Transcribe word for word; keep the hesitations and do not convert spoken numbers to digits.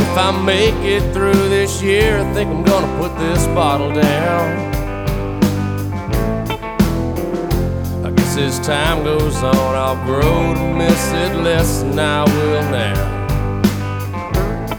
if I make it through this year, I think I'm gonna put this bottle down. I guess as time goes on, I'll grow to miss it less than I will now.